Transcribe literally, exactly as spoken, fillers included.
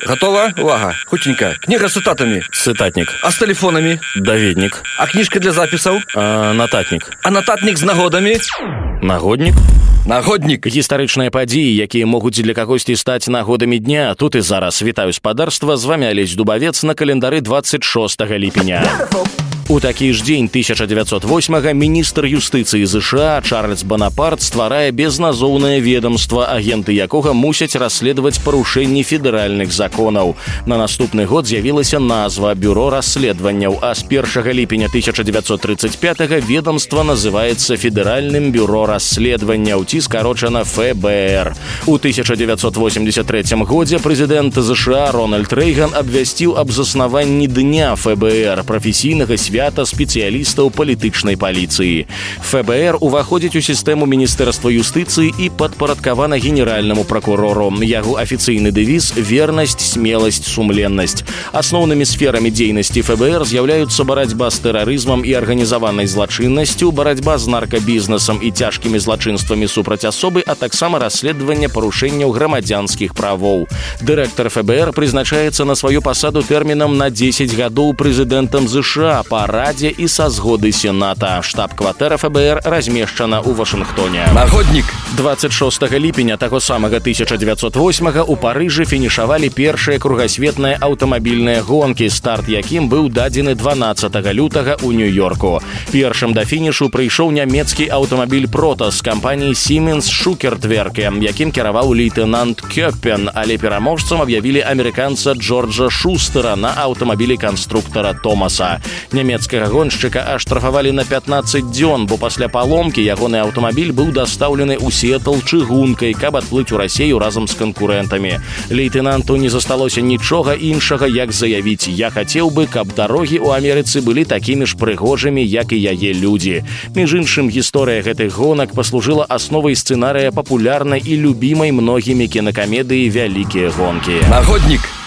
Готова? Увага. Хутенька. Книга с цитатами. Цытатнік. А с телефонами? Даведнік. А книжка для записаў? А, нататнік. А нататнік з нагодамі? Нагоднік. Нагоднік. Гістарычныя падзеі, якія могуць для кагосьці стаць нагодамі дня. Тут і зараз. Вітаю спадарства, з вамі Алесь Дубавец на календары двадцать шостага ліпеня. У такі ж дзень тысяча дзевяцьсот восьмага міністр юстыцыі ЗША Чарльз Банапарт стварае безназоўнае ведомства, агенты якога мусяць расследаваць парушэнні федэральных законаў. На наступны год з'явілася назва Бюро расследаванняў, а з першага ліпеня тысяча дзевяцьсот тридцать пятага ведомства называецца Федэральным бюро расследаванняў, ці скарочана эф бэ эр. У тысяча дзевяцьсот восемьдесят третьем годзе прэзідэнт ЗША Рональд Рэйган абвясціў аб заснаванні дня эф бэ эр, прафесійнага свята спецыялістаў палітычнай паліцыі. эф бэ эр уваходзіць у сістэму Міністэрства юстыцыі і падпарадкавана генеральнаму пракурору. Яго афіцыйны дэвіз «Вернасць, смеласць, сумленнасць». Асноўнымі сферамі дзейнасці эф бэ эр з'яўляюцца барацьба з тэрарызмам і арганізаванай злачыннасцю, барацьба з наркабізнесам і цяжкімі злачынствамі супраць асобы, а таксама расследаванне парушэнняў грамадзянскіх правоў. Дырэктар эф бэ эр прызначаецца на сваю пасаду тэрмінам на дзесяць гадоў прэзідэнтам ЗША па радзе і са згоды Сената. Штаб-кватэра эф бэ эр размешчана ў Вашынгтоне. Нагоднік. двадцать шостага ліпеня таго самага тысяча дзевяцьсот восьмага ў Парыжы фінішавалі першыя кругасветныя аўтамабільныя гонкі, старт якім быў дадзены дванаццатага лютага ў Нью-Йорку. Першым да фінішу прыйшоў нямецкі аўтамабіль «Протас» кампаніі «Сіменс Шукертверке», якім кіраваў лейтэнант Кёппен, але пераможцам аб'явілі амерыканца Джорджа Шустера на аўтамабілі канструктара Томаса. Нямецкага гоншчыка аштрафавалі на пятнаццаць дзён, бо пасля паломкі ягоны аўтамабіль быў дастаўлены ў Сіэтл чыгункай, каб адплыць у Расею разам з канкурэнтамі. Лейтэнанту не засталося нічога іншага, як заявіць: «Я хацеў бы, каб дарогі ў Амерыцы былі такімі ж прыгожымі, як і яе людзі». Між іншым, гісторыя гэтых гонак паслужыла асновай сцэнарыя папулярнай і любімай многімі кінакамедыі «Вялікія гонкі». Нагоднік.